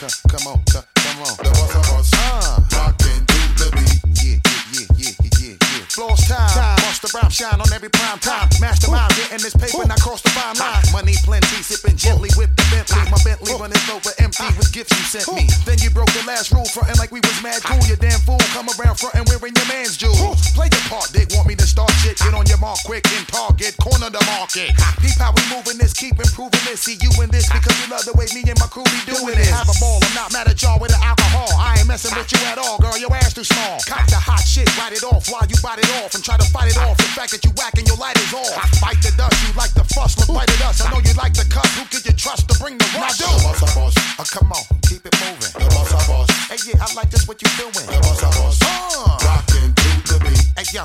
Come on. The boss of us. Rockin' to the beat. Yeah. Floss time. Bust the rhyme, shine on every prime time. Mastermind, getting this paper, not cross the fine line. Money plenty, sipping gently with the Bentley. My Bentley running over empty with gifts you sent me. Then you broke the last rule, frontin' like we was mad cool. You damn fool, come around frontin' wearing your man's jewels. Play your part, dick, want me to start shit. Get on your mark quick and target, corner the market. Deep how we moving this, keep improving this. See you in this because you love the way me and my crew be doing it. Have a ball, I'm not mad at y'all with the alcohol. I ain't messing with you at all, girl, your ass too small. Cop the hot shit, write it off while you bite it off and try to fight it off. The fact that you whacking your light is off. Bite the dust, you like the fuss, look right at us. I know you like the cuss, who could you trust to bring the rush? The boss of us. Come on, keep it moving. The boss of us. Hey, yeah, I like this, what you doing? The boss of us. Rockin' to the beat. Hey, yo,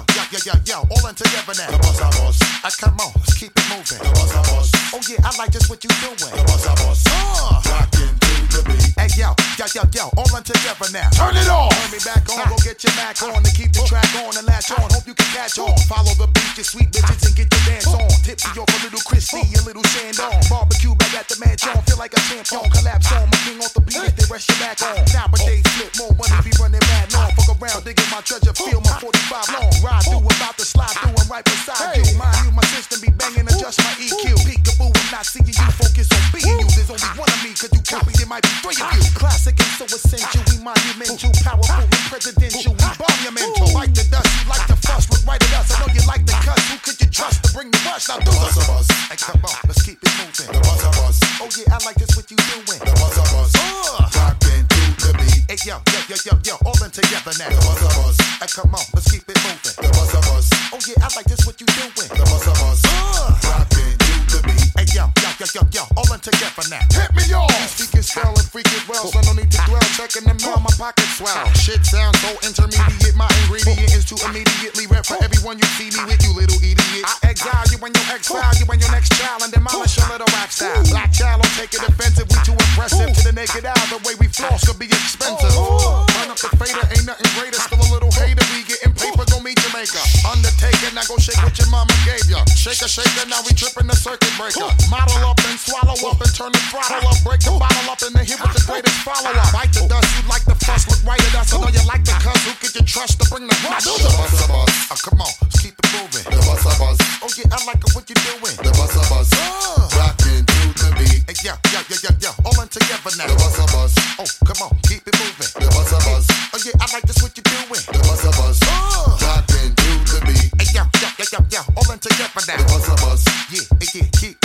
all in together now. The boss of us. Come on, let's keep it moving. The boss of us. Oh, yeah, I like this, what you doing? The boss of us. Rockin' to the beat. Hey, yo, all in together now. Turn it on. Turn me back on, go get your Mac on to keep the track on and latch on. Hope you can catch on. Follow the beat, you sweet bitches, and get your dance on. Tipsy off a little Christy, a little Shandon. Barbecue back at the mansion, feel like a champion. Collapse on, my king off the beat, they rest your back on. Nowadays, flip more money, be running mad long. Fuck around, digging my treasure, feel my 45 long. Ride through, about to slide through, I'm right beside you. Mind you, my system be banging, adjust my EQ. Peekaboo, I'm not seeing you, focus on being you. There's only one of me, cause you copied, there might be three of you. Classic and so essential, we monumental, powerful and presidential, we monumental. Like the dust, you like the fuss, look right at us. I know you like the cuss, who could you trust to bring the rush? Now do the boss of us. Hey, come on, let's keep it moving. The boss of us. Oh yeah, I like this, what you doing? The boss of us. Rockin' to the beat. Hey, yo, all in together now. The boss of us. Hey, come on, let's keep it moving. The boss of us. Oh yeah, I like this, what you doing? The boss of us. Rockin' to the beat. Hey, yo, all in together now. Hit me, y'all. Speaking swell and freaking well, so no need to dwell. Checking them out, my pocket swell. Shit sounds so intermediate, my ingredient is to immediately rep for everyone you see me with, you little idiot. I exile you when you exile you when your next child and demolish your little rap style. Black child don't take it offensive, we too impressive. To the naked eye, the way we floss could be expensive. Turn up the fader, ain't nothing greater. Still a little hater, we getting paper, go meet Jamaica. Undertaker, now go shake what your mama gave ya. Shaker, now we tripping the circuit breaker. Model up and swallow up and turn the throttle up. Break the bottle up and then hit with the greatest follow-up. Bite the dust, you like the fuss, look right at us. I know you like the cuss, who could you trust to bring the rush? The boss of us. Come on, let's keep it moving. The boss of us. Oh yeah, I like it, what you doing? The boss of us. Rockin' to the beat. Hey, yo, all in together now. The boss of us. Oh, come on, keep it moving. The boss of us. Oh yeah, I like this, what you doing? The boss of us. Rockin' to the beat. Hey, yo, all in together now. The boss of us. Yeah, keep